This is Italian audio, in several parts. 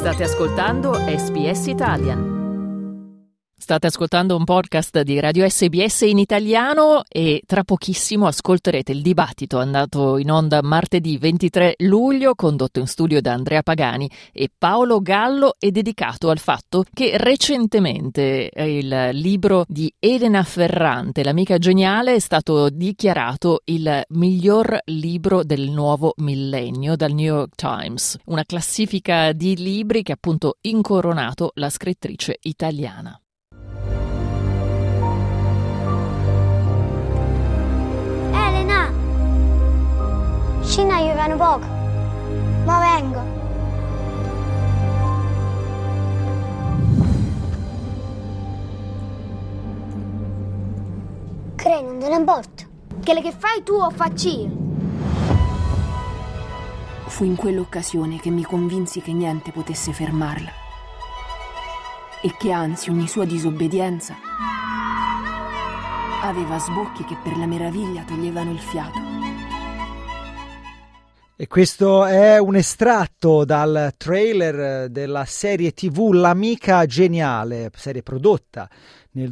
State ascoltando SBS Italian. State ascoltando un podcast di Radio SBS in italiano e tra pochissimo ascolterete il dibattito andato in onda martedì 23 luglio, condotto in studio da Andrea Pagani e Paolo Gallo e dedicato al fatto che recentemente il libro di Elena Ferrante, L'amica geniale, è stato dichiarato il miglior libro del nuovo millennio dal New York Times, una classifica di libri che ha appunto incoronato la scrittrice italiana. Scina, io vengo poco. Ma vengo. Crei, non te ne importa. Che le che fai tu o faccio io? Fu in quell'occasione che mi convinsi che niente potesse fermarla e che anzi ogni sua disobbedienza aveva sbocchi che per la meraviglia toglievano il fiato. E questo è un estratto dal trailer della serie TV L'amica geniale, serie prodotta nel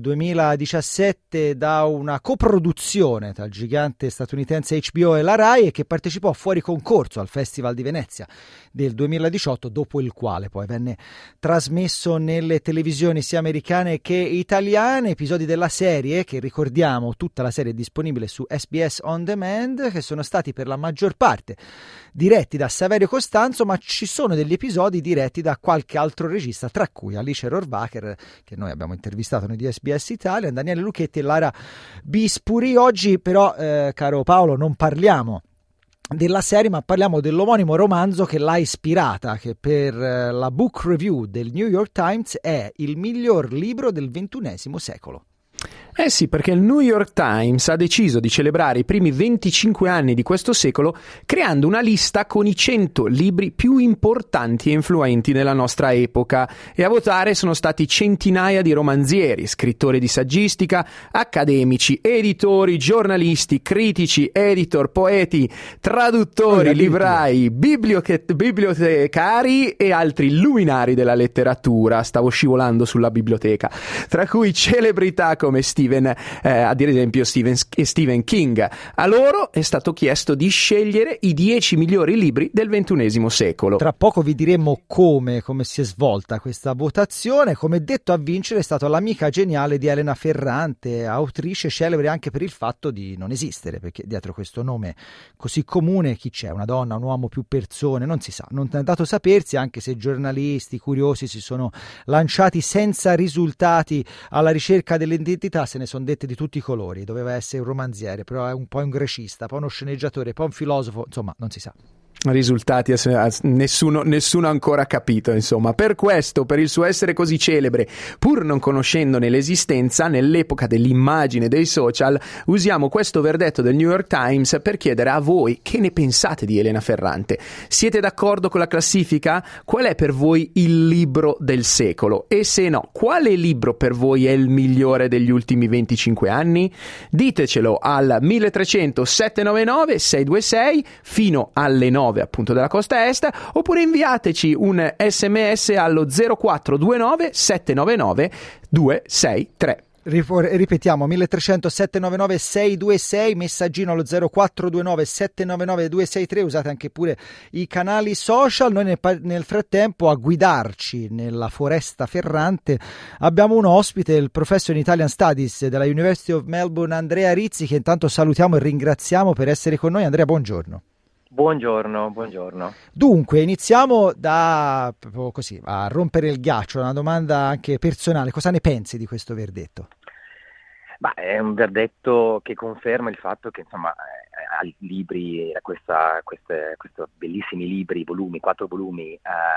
2017 da una coproduzione tra il gigante statunitense HBO e la Rai e che partecipò fuori concorso al Festival di Venezia del 2018, dopo il quale poi venne trasmesso nelle televisioni sia americane che italiane. Episodi della serie, che ricordiamo tutta la serie è disponibile su SBS On Demand, che sono stati per la maggior parte diretti da Saverio Costanzo, ma ci sono degli episodi diretti da qualche altro regista, tra cui Alice Rohrwacher, che noi abbiamo intervistato nei di SBS Italia, Daniele Lucchetti e Lara Bispuri. Oggi però, caro Paolo, non parliamo della serie, ma parliamo dell'omonimo romanzo che l'ha ispirata, che per la Book Review del New York Times è il miglior libro del XXI secolo. Eh sì, perché il New York Times ha deciso di celebrare i primi 25 anni di questo secolo creando una lista con i 100 libri più importanti e influenti nella nostra epoca, e a votare sono stati centinaia di romanzieri, scrittori di saggistica, accademici, editori, giornalisti, critici, editor, poeti, traduttori, librai, bibliotecari e altri luminari della letteratura. Stavo scivolando sulla biblioteca, tra cui celebrità come ad esempio Stephen King. A loro è stato chiesto di scegliere i 10 migliori libri del XXI secolo. Tra poco vi diremo come si è svolta questa votazione. Come detto, a vincere è stata L'amica geniale di Elena Ferrante, autrice celebre anche per il fatto di non esistere, perché dietro questo nome così comune chi c'è? Una donna, un uomo, più persone? Non si sa, non è dato sapersi, anche se giornalisti curiosi si sono lanciati senza risultati alla ricerca dell'identità. Se ne sono dette di tutti i colori. Doveva essere un romanziere, però è un po' un grecista, poi uno sceneggiatore, poi un filosofo, insomma non si sa. Risultati nessuno ha ancora capito, insomma. Per questo, per il suo essere così celebre, pur non conoscendone l'esistenza, nell'epoca dell'immagine dei social, usiamo questo verdetto del New York Times per chiedere a voi che ne pensate di Elena Ferrante. Siete d'accordo con la classifica? Qual è per voi il libro del secolo? E se no, quale libro per voi è il migliore degli ultimi 25 anni? Ditecelo al 1300 799 626 fino alle 9 appunto della costa est, oppure inviateci un SMS allo 0429 799 263. Ripetiamo, 1300 799 626, messaggino allo 0429 799 263. Usate anche pure i canali social. Noi nel frattempo, a guidarci nella foresta ferrante, abbiamo un ospite, il professor in Italian Studies della University of Melbourne, Andrea Rizzi, che intanto salutiamo e ringraziamo per essere con noi. Andrea, buongiorno. Buongiorno. Dunque, iniziamo da proprio così, a rompere il ghiaccio, una domanda anche personale. Cosa ne pensi di questo verdetto? È un verdetto che conferma il fatto che, insomma, libri, questi bellissimi libri, 4 volumi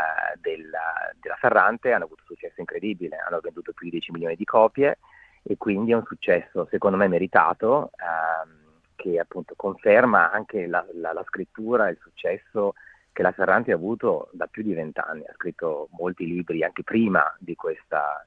della Ferrante hanno avuto un successo incredibile, hanno venduto più di 10 milioni di copie e quindi è un successo, secondo me, meritato, che appunto conferma anche la scrittura e il successo che la Ferrante ha avuto da più di 20 anni. Ha scritto molti libri anche prima di questa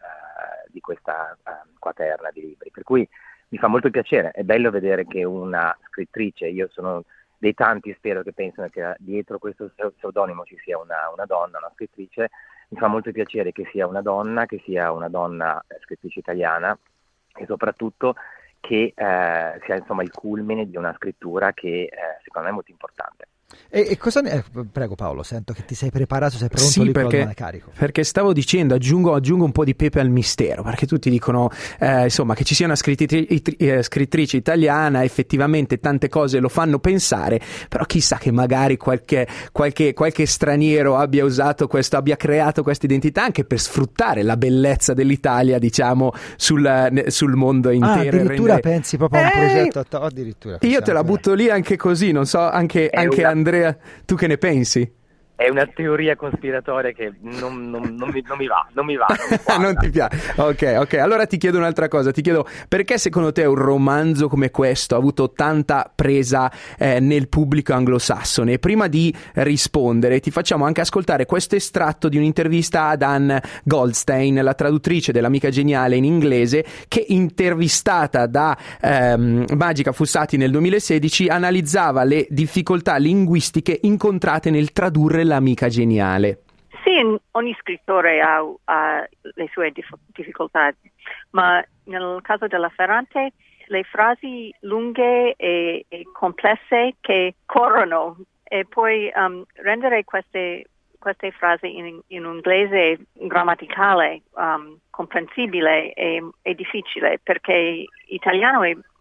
quaterna di libri, per cui mi fa molto piacere. È bello vedere che una scrittrice, io sono dei tanti, spero, che pensano che dietro questo pseudonimo ci sia una donna, una scrittrice. Mi fa molto piacere che sia una donna scrittrice italiana, e soprattutto che sia insomma il culmine di una scrittura che secondo me è molto importante. E cosa ne... Prego Paolo, sento che ti sei preparato, sei pronto sì, lì con la carico. Perché stavo dicendo, aggiungo un po' di pepe al mistero, perché tutti dicono insomma che ci sia una scrittrice italiana, effettivamente tante cose lo fanno pensare, però chissà che magari qualche straniero abbia creato questa identità anche per sfruttare la bellezza dell'Italia, diciamo, sul mondo intero. Addirittura pensi proprio a un progetto addirittura. Io te la butto lì anche così, non so, anche Andrea, tu che ne pensi? È una teoria cospiratoria che non mi va. Non ti piace? Ok. Allora ti chiedo un'altra cosa. Ti chiedo, perché secondo te un romanzo come questo ha avuto tanta presa nel pubblico anglosassone? E prima di rispondere ti facciamo anche ascoltare questo estratto di un'intervista ad Anne Goldstein, la traduttrice dell'Amica Geniale in inglese, che, intervistata da Magica Fossati nel 2016, analizzava le difficoltà linguistiche incontrate nel tradurre l'Amica Geniale. Sì, ogni scrittore ha le sue difficoltà, ma nel caso della Ferrante le frasi lunghe e complesse che corrono, e poi rendere queste frasi in inglese grammaticale comprensibile è difficile, perché italiano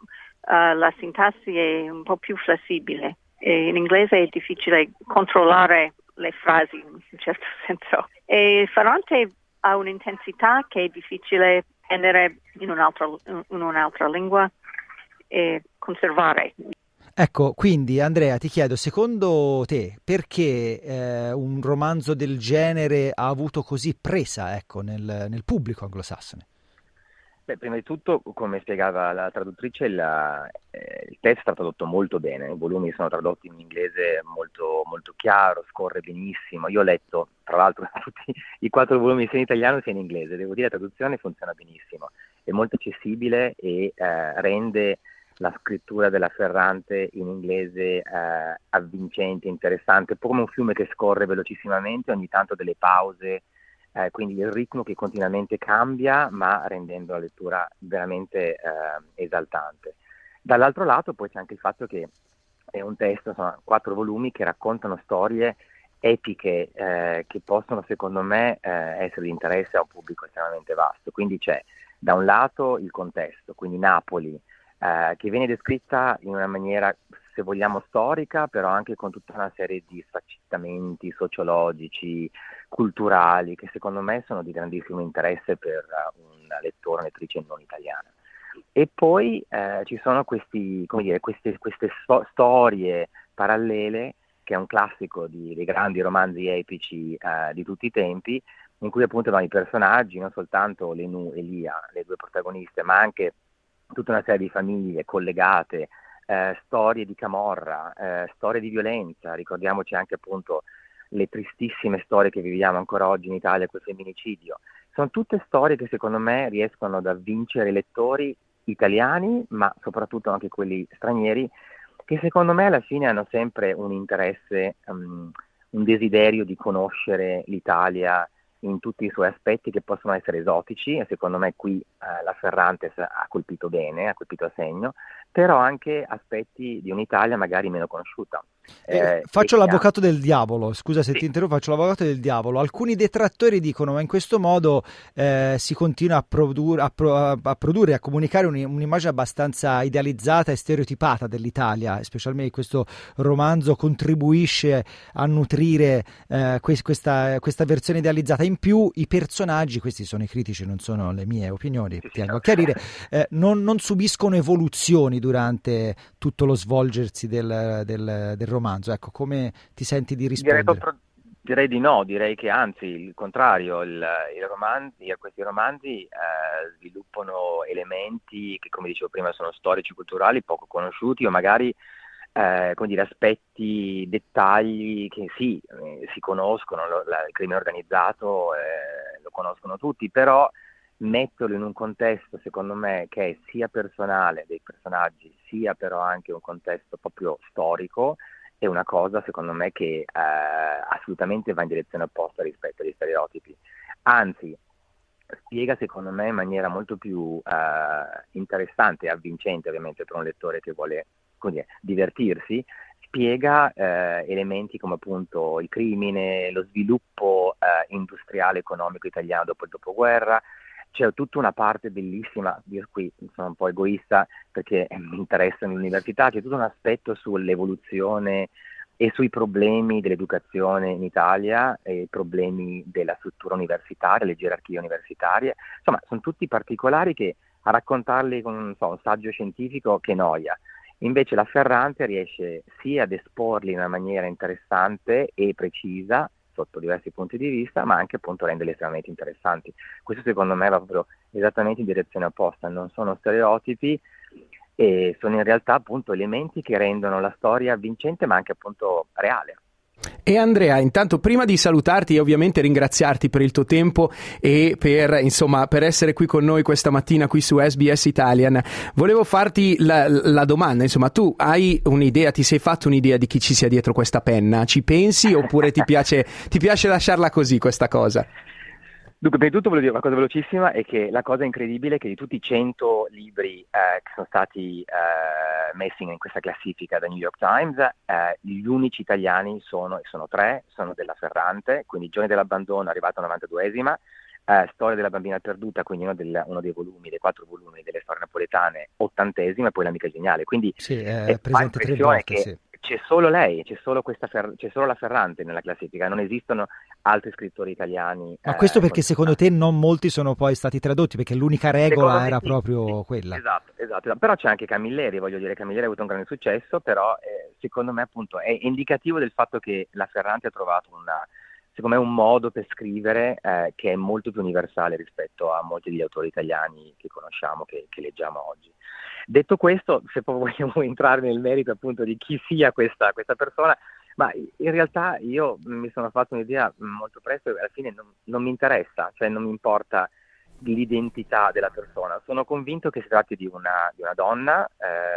la sintassi è un po' più flessibile, e in inglese è difficile controllare le frasi in un certo senso. E Ferrante ha un'intensità che è difficile prendere in un'altra lingua e conservare. Ecco, quindi Andrea, ti chiedo, secondo te, perché un romanzo del genere ha avuto così presa, ecco, nel pubblico anglosassone? Beh, prima di tutto, come spiegava la traduttrice, il testo è stato tradotto molto bene, i volumi sono tradotti in inglese molto, molto chiaro, scorre benissimo. Io ho letto, tra l'altro, tutti i 4 volumi sia in italiano sia in inglese. Devo dire, la traduzione funziona benissimo, è molto accessibile e rende la scrittura della Ferrante in inglese avvincente, interessante, un po' come un fiume che scorre velocissimamente, ogni tanto delle pause, quindi il ritmo che continuamente cambia, ma rendendo la lettura veramente esaltante. Dall'altro lato poi c'è anche il fatto che è un testo, sono 4 volumi che raccontano storie epiche che possono, secondo me, essere di interesse a un pubblico estremamente vasto. Quindi c'è da un lato il contesto, quindi Napoli, che viene descritta in una maniera, se vogliamo, storica, però anche con tutta una serie di sfaccentamenti sociologici, culturali, che secondo me sono di grandissimo interesse per una lettore o lettrice non italiana. E poi ci sono queste storie parallele, che è un classico dei grandi romanzi epici di tutti i tempi, in cui appunto i personaggi, non soltanto Lenù e Lia, le 2 protagoniste, ma anche tutta una serie di famiglie collegate, storie di camorra, storie di violenza. Ricordiamoci anche appunto le tristissime storie che viviamo ancora oggi in Italia col femminicidio. Sono tutte storie che secondo me riescono ad avvincere i lettori italiani, ma soprattutto anche quelli stranieri, che secondo me alla fine hanno sempre un interesse, un desiderio di conoscere l'Italia in tutti i suoi aspetti, che possono essere esotici, e secondo me qui la Ferrante ha colpito bene, ha colpito a segno, però anche aspetti di un'Italia magari meno conosciuta. Faccio l'avvocato del diavolo, scusa se ti interrompo, faccio l'avvocato del diavolo. Alcuni detrattori dicono: ma in questo modo si continua a produrre, a comunicare un'immagine abbastanza idealizzata e stereotipata dell'Italia, specialmente questo romanzo contribuisce a nutrire questa versione idealizzata. In più i personaggi, questi sono i critici, non sono le mie opinioni, tengo a chiarire, non subiscono evoluzioni durante tutto lo svolgersi del romanzo. Ecco, come ti senti di rispondere? Direi di no, direi che anzi il contrario, questi romanzi sviluppano elementi che, come dicevo prima, sono storici, culturali, poco conosciuti, o magari aspetti, dettagli che sì, si conoscono, il crimine organizzato lo conoscono tutti, però metterlo in un contesto, secondo me, che è sia personale dei personaggi, sia però anche un contesto proprio storico, è una cosa, secondo me, che assolutamente va in direzione opposta rispetto agli stereotipi. Anzi, spiega, secondo me, in maniera molto più interessante e avvincente, ovviamente, per un lettore che vuole, come dire, divertirsi, spiega elementi come appunto il crimine, lo sviluppo industriale economico italiano dopo il dopoguerra. C'è tutta una parte bellissima, io qui sono un po' egoista perché mi interessa l'università, c'è tutto un aspetto sull'evoluzione e sui problemi dell'educazione in Italia, e i problemi della struttura universitaria, le gerarchie universitarie. Insomma, sono tutti particolari che a raccontarli con un saggio scientifico che noia. Invece la Ferrante riesce sia ad esporli in una maniera interessante e precisa, sotto diversi punti di vista, ma anche appunto renderli estremamente interessanti. Questo secondo me va proprio esattamente in direzione opposta, non sono stereotipi e sono in realtà appunto elementi che rendono la storia vincente ma anche appunto reale. E Andrea, intanto prima di salutarti e ovviamente ringraziarti per il tuo tempo e per essere qui con noi questa mattina qui su SBS Italian, volevo farti la domanda, insomma, tu hai un'idea, ti sei fatto un'idea di chi ci sia dietro questa penna? Ci pensi oppure ti piace lasciarla così questa cosa? Dunque, prima di tutto volevo dire una cosa velocissima, è che la cosa incredibile è che di tutti i 100 libri che sono stati messi in questa classifica da New York Times, gli unici italiani sono 3, sono della Ferrante, quindi Giorni dell'abbandono, arrivato alla 92esima, Storia della bambina perduta, quindi uno dei volumi, dei 4 volumi delle storie napoletane, 80esima, e poi L'amica geniale. Quindi sì, è presente 3 volte, che sì. C'è solo lei, c'è solo la Ferrante nella classifica, non esistono altri scrittori italiani. Ma questo perché secondo te non molti sono poi stati tradotti, perché l'unica regola era proprio quella. Esatto, però c'è anche Camilleri, voglio dire, Camilleri ha avuto un grande successo, però secondo me appunto è indicativo del fatto che la Ferrante ha trovato secondo me un modo per scrivere che è molto più universale rispetto a molti degli autori italiani che conosciamo, che leggiamo oggi. Detto questo, se poi vogliamo entrare nel merito appunto di chi sia questa persona, ma in realtà io mi sono fatto un'idea molto presto e alla fine non mi interessa, cioè non mi importa l'identità della persona. Sono convinto che si tratti di una donna,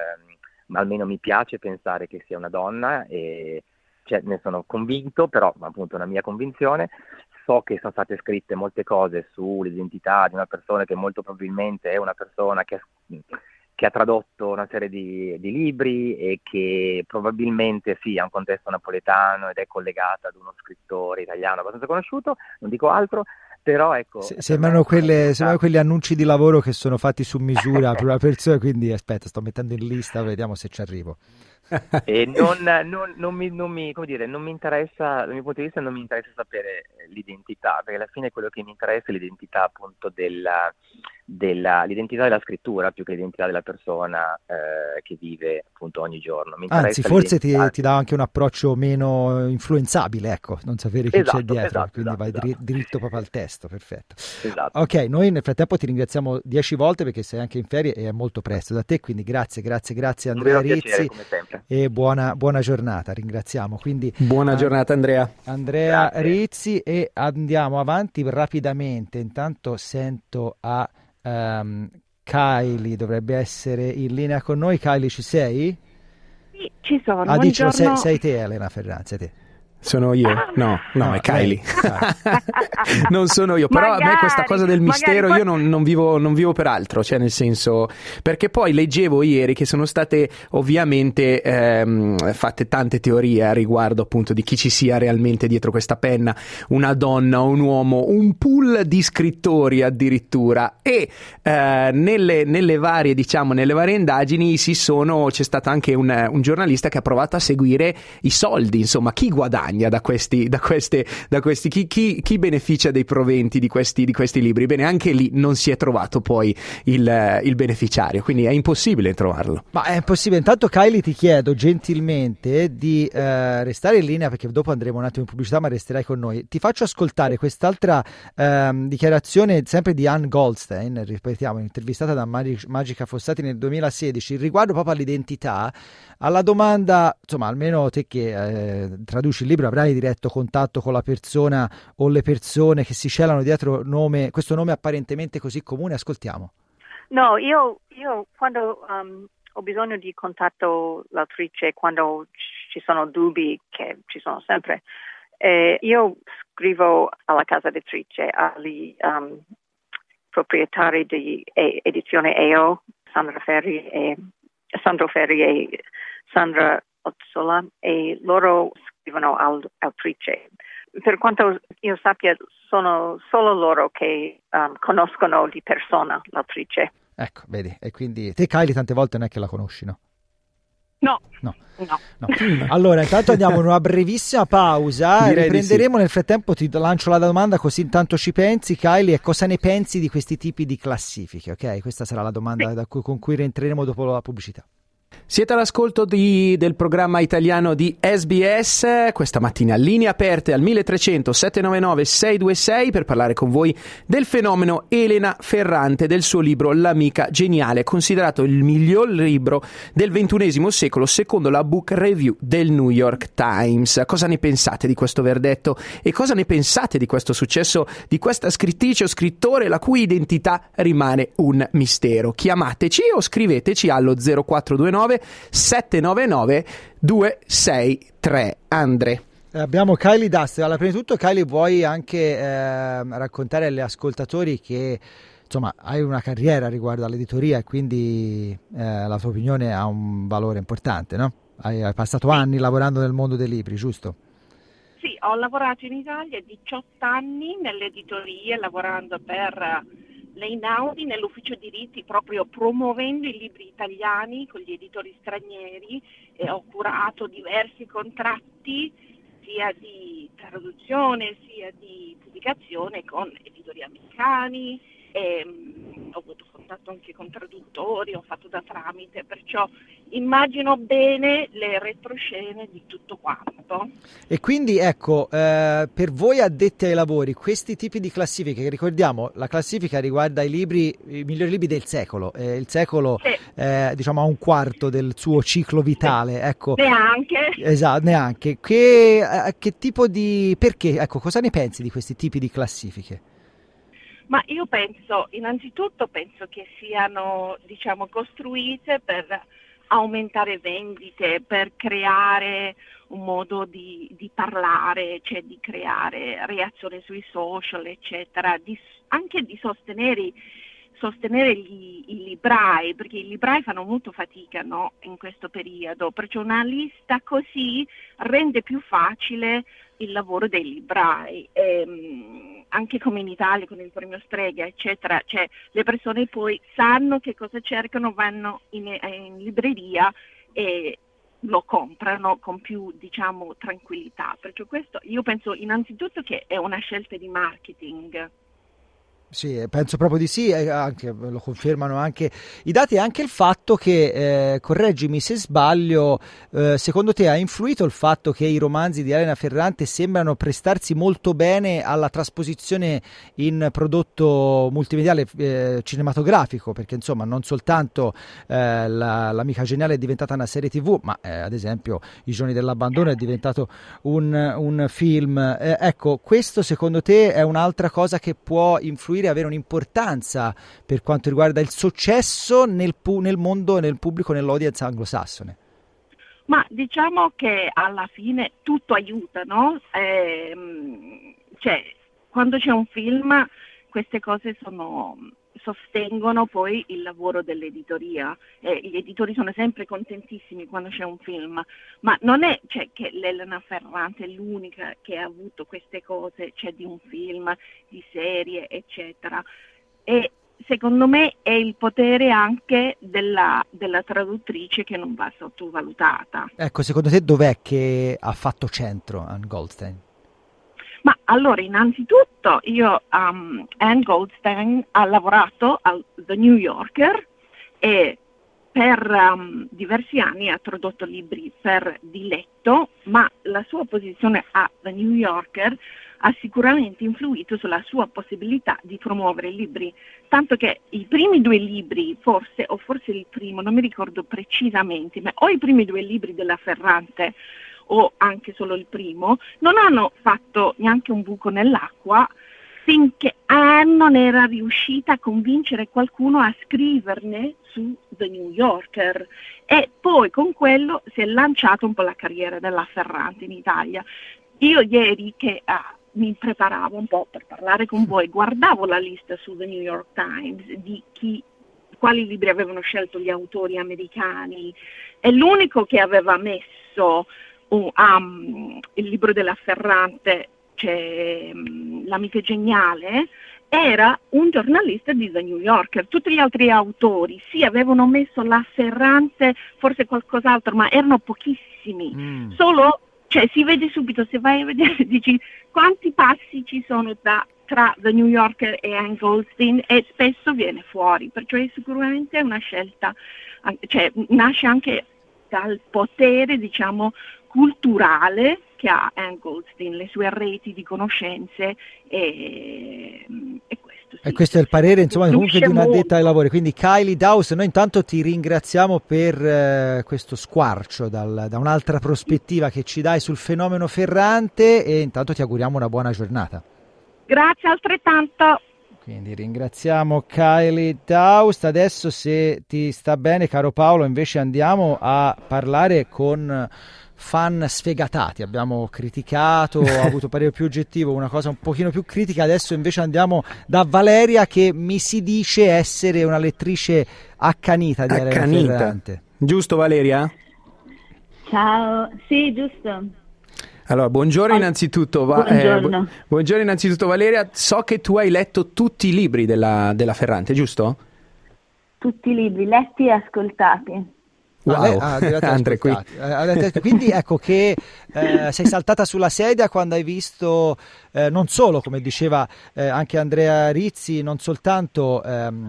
ma almeno mi piace pensare che sia una donna, e cioè, ne sono convinto, però appunto è una mia convinzione. So che sono state scritte molte cose sull'identità di una persona che molto probabilmente è una persona che ha tradotto una serie di libri e che probabilmente sì, ha un contesto napoletano ed è collegata ad uno scrittore italiano abbastanza conosciuto, non dico altro, però ecco... Sembrano quegli annunci di lavoro che sono fatti su misura per una persona, quindi aspetta, sto mettendo in lista, vediamo se ci arrivo. E non mi interessa, dal mio punto di vista non mi interessa sapere l'identità, perché alla fine quello che mi interessa è l'identità appunto l'identità della scrittura più che l'identità della persona che vive appunto ogni giorno. Anzi, forse ti dà anche un approccio meno influenzabile, ecco, non sapere chi c'è dietro, quindi vai diritto proprio al testo, perfetto. Esatto. Ok, noi nel frattempo ti ringraziamo 10 volte perché sei anche in ferie e è molto presto da te, quindi grazie Andrea Rizzi, piacere, come sempre. E buona giornata, ringraziamo. Quindi buona giornata Andrea grazie. Rizzi, e andiamo avanti rapidamente. Intanto sento a Kylie, dovrebbe essere in linea con noi. Kylie, ci sei? Sì, ci sono. Dici, sei te Elena Ferranzi, sei te. Sono io? No, è Kylie. Non sono io, però a me questa cosa del mistero, io non vivo per altro, cioè nel senso, perché poi leggevo ieri che sono state ovviamente fatte tante teorie a riguardo appunto di chi ci sia realmente dietro questa penna, una donna, un uomo, un pool di scrittori addirittura, e nelle varie indagini c'è stato anche un giornalista che ha provato a seguire i soldi, insomma, chi guadagna da questi chi beneficia dei proventi di questi libri. Bene, anche lì non si è trovato poi il beneficiario, quindi è impossibile trovarlo. Ma è impossibile. Intanto Kylie, ti chiedo gentilmente di restare in linea, perché dopo andremo un attimo in pubblicità, ma resterai con noi. Ti faccio ascoltare quest'altra dichiarazione sempre di Ann Goldstein, ripetiamo, intervistata da Magica Fossati nel 2016, riguardo proprio all'identità, alla domanda, insomma, almeno te che traduci il libro libro avrai diretto contatto con la persona o le persone che si celano dietro questo nome apparentemente così comune. Ascoltiamo. No, io quando ho bisogno di contatto l'autrice, quando ci sono dubbi, che ci sono sempre, io scrivo alla casa editrice, agli proprietari di edizione EO, Sandro Ferri e Sandra Ozzola, e loro scrivono all'autrice. Per quanto io sappia, sono solo loro che conoscono di persona l'autrice. Ecco, vedi, e quindi te, Kylie, tante volte non è che la conosci, no? No. Allora, intanto andiamo in una brevissima pausa. Direi riprenderemo. di sì. Nel frattempo ti lancio la domanda, così intanto ci pensi, Kylie, e cosa ne pensi di questi tipi di classifiche, ok? Questa sarà la domanda con cui rientreremo dopo la pubblicità. Siete all'ascolto del programma italiano di SBS, questa mattina linee aperte al 1300 799 626 per parlare con voi del fenomeno Elena Ferrante, del suo libro L'amica geniale, considerato il miglior libro del XXI secolo secondo la Book Review del New York Times. Cosa ne pensate di questo verdetto e cosa ne pensate di questo successo di questa scrittrice o scrittore la cui identità rimane un mistero? Chiamateci o scriveteci allo 0429 799 263. Andre. Abbiamo Kylie Dust. Allora, prima di tutto, Kylie, vuoi anche raccontare agli ascoltatori che insomma hai una carriera riguardo all'editoria e quindi la tua opinione ha un valore importante, no? Hai passato anni lavorando nel mondo dei libri, giusto? Sì, ho lavorato in Italia 18 anni nell'editoria, lavorando per l'Einaudi nell'ufficio diritti, proprio promuovendo i libri italiani con gli editori stranieri, e ho curato diversi contratti sia di traduzione sia di pubblicazione con editori americani, e ho avuto contatto anche con traduttori, ho fatto da tramite, perciò immagino bene le retroscene di tutto quanto. E quindi ecco, per voi addetti ai lavori, questi tipi di classifiche, che ricordiamo, la classifica riguarda i migliori libri del secolo, il secolo diciamo ha un quarto del suo ciclo vitale, ecco. Neanche. Esatto, neanche. Che tipo di... perché? Ecco, cosa ne pensi di questi tipi di classifiche? Ma io innanzitutto penso che siano, costruite per aumentare vendite, per creare un modo di parlare, cioè di creare reazione sui social, eccetera, anche di sostenere i librai, perché i librai fanno molto fatica, no, in questo periodo, perciò una lista così rende più facile il lavoro dei librai. Anche come in Italia con il premio Strega, eccetera, cioè le persone poi sanno che cosa cercano, vanno in libreria e lo comprano con più, tranquillità. Perciò questo io penso innanzitutto che è una scelta di marketing. Sì, penso proprio di sì, anche, lo confermano anche i dati e anche il fatto che, correggimi se sbaglio, secondo te ha influito il fatto che i romanzi di Elena Ferrante sembrano prestarsi molto bene alla trasposizione in prodotto multimediale cinematografico, perché insomma non soltanto l'Amica geniale è diventata una serie TV, ma ad esempio I giorni dell'abbandono è diventato un film. Ecco, questo secondo te è un'altra cosa che può influire, avere un'importanza per quanto riguarda il successo nel mondo, nel pubblico, nell'audience anglosassone? Ma diciamo che alla fine tutto aiuta, no? Cioè, quando c'è un film, queste cose sostengono poi il lavoro dell'editoria. Gli editori sono sempre contentissimi quando c'è un film, ma non è che l'Elena Ferrante è l'unica che ha avuto queste cose, di un film, di serie, eccetera. E secondo me è il potere anche della traduttrice che non va sottovalutata. Ecco, secondo te dov'è che ha fatto centro Anne Goldstein? Ma allora, innanzitutto Anne Goldstein ha lavorato al The New Yorker e per diversi anni ha tradotto libri per diletto, ma la sua posizione a The New Yorker ha sicuramente influito sulla sua possibilità di promuovere libri, tanto che i primi 2 libri, forse il primo, non mi ricordo precisamente, ma o i primi 2 libri della Ferrante o anche solo il primo, non hanno fatto neanche un buco nell'acqua finché Anne non era riuscita a convincere qualcuno a scriverne su The New Yorker, e poi con quello si è lanciata un po' la carriera della Ferrante in Italia. Io ieri che mi preparavo un po' per parlare con voi, guardavo la lista su The New York Times di quali libri avevano scelto gli autori americani, e l'unico che aveva messo il libro della Ferrante, cioè L'amica geniale, era un giornalista di The New Yorker. Tutti gli altri autori sì avevano messo la Ferrante, forse qualcos'altro, ma erano pochissimi. Solo, cioè, si vede subito, se vai a vedere, dici quanti passi ci sono tra The New Yorker e Anne Goldstein, e spesso viene fuori, perciò è sicuramente una scelta, cioè nasce anche dal potere, diciamo, culturale che ha Anne Goldstein, le sue reti di conoscenze, e questo sì. E questo è il parere, insomma, comunque di un'addetta ai lavori. Quindi Kylie Dawes, noi intanto ti ringraziamo per questo squarcio da un'altra prospettiva che ci dai sul fenomeno Ferrante, e intanto ti auguriamo una buona giornata. Grazie altrettanto. Quindi ringraziamo Kylie Dawes. Adesso, se ti sta bene, caro Paolo, invece andiamo a parlare con fan sfegatati. Abbiamo criticato, ho avuto parere più oggettivo, una cosa un pochino più critica. Adesso invece andiamo da Valeria, che mi si dice essere una lettrice accanita di Elena Ferrante. Giusto, Valeria? Ciao, sì, giusto. Allora, buongiorno innanzitutto. Buongiorno innanzitutto, Valeria. So che tu hai letto tutti i libri della Ferrante, giusto? Tutti i libri, letti e ascoltati. Wow. Quindi ecco che sei saltata sulla sedia quando hai visto, non solo, come diceva anche Andrea Rizzi, non soltanto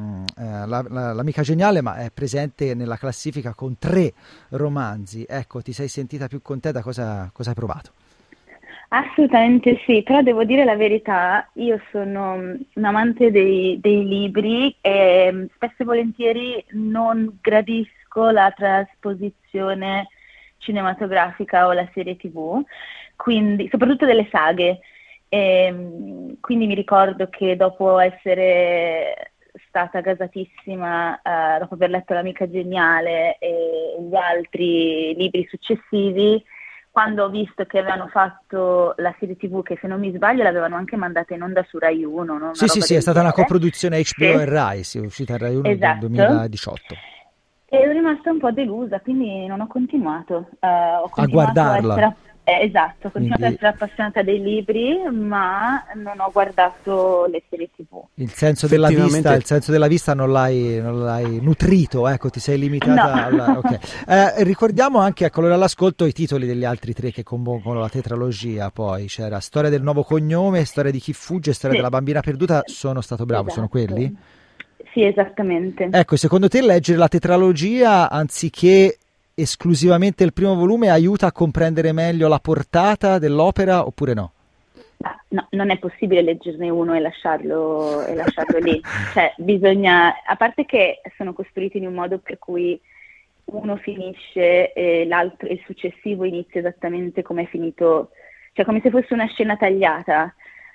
l'amica geniale, ma è presente nella classifica con 3 romanzi. Ecco, ti sei sentita più contenta? Cosa hai provato? Assolutamente sì, però devo dire la verità, io sono un amante dei libri e spesso e volentieri non gradisco la trasposizione cinematografica o la serie TV, quindi soprattutto delle saghe. Quindi mi ricordo che dopo essere stata gasatissima, dopo aver letto L'amica geniale e gli altri libri successivi, quando ho visto che avevano fatto la serie TV, che se non mi sbaglio l'avevano anche mandata in onda su Rai 1, no? Sì, è stata una coproduzione HBO e Rai, è uscita a Rai 1 nel 2018. E ero rimasta un po' delusa, quindi non ho continuato. Ho continuato a guardarla. Ho continuato a essere appassionata dei libri, ma non ho guardato le serie TV. Il senso della vista non l'hai nutrito, ecco, ti sei limitata. No. Ricordiamo anche, ecco, all'ascolto, i titoli degli altri 3 che compongono la tetralogia. Poi c'era Storia del nuovo cognome, Storia di chi fugge, Storia della bambina perduta. Sono stato bravo, Sono quelli? Sì, esattamente. Ecco, secondo te leggere la tetralogia anziché esclusivamente il primo volume aiuta a comprendere meglio la portata dell'opera, oppure no? No, non è possibile leggerne uno e lasciarlo lì. Cioè, bisogna, a parte che sono costruiti in un modo per cui uno finisce e l'altro, il successivo inizia esattamente come è finito, cioè come se fosse una scena tagliata.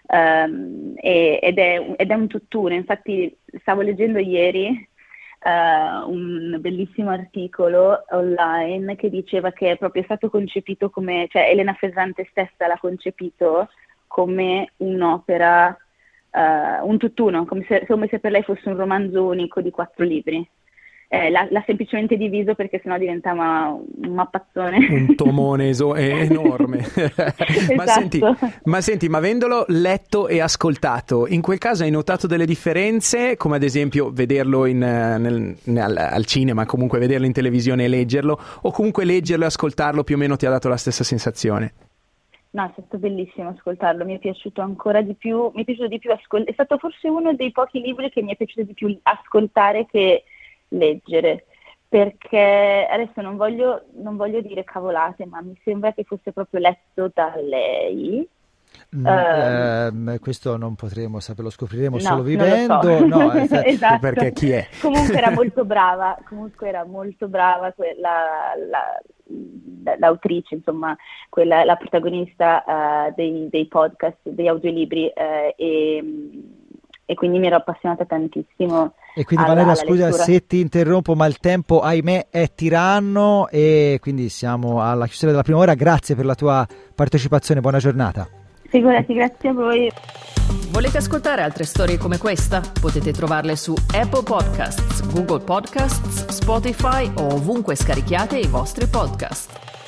Ed è un tutt'uno. Infatti stavo leggendo ieri un bellissimo articolo online che diceva che è proprio stato concepito come, cioè Elena Ferrante stessa l'ha concepito come un'opera, un tutt'uno, come se per lei fosse un romanzo unico di 4 libri. L'ha semplicemente diviso perché sennò diventava un mappazzone. Un tomone enorme. Esatto. Ma senti, ma avendolo letto e ascoltato, in quel caso hai notato delle differenze, come ad esempio vederlo al cinema, comunque vederlo in televisione e leggerlo, o comunque leggerlo e ascoltarlo più o meno ti ha dato la stessa sensazione? No, è stato bellissimo ascoltarlo, mi è piaciuto ancora di più, è stato forse uno dei pochi libri che mi è piaciuto di più ascoltare che leggere, perché adesso non voglio dire cavolate, ma mi sembra che fosse proprio letto da lei. Questo non potremo saperlo, scopriremo solo vivendo. So. No, esatto. Perché chi è? Comunque era molto brava, l'autrice, insomma, la protagonista dei podcast, degli audiolibri, e quindi mi ero appassionata tantissimo. E quindi Valeria, scusa se ti interrompo, ma il tempo, ahimè, è tiranno e quindi siamo alla chiusura della prima ora. Grazie per la tua partecipazione, buona giornata. Figurati, grazie a voi. Volete ascoltare altre storie come questa? Potete trovarle su Apple Podcasts, Google Podcasts, Spotify o ovunque scarichiate i vostri podcast.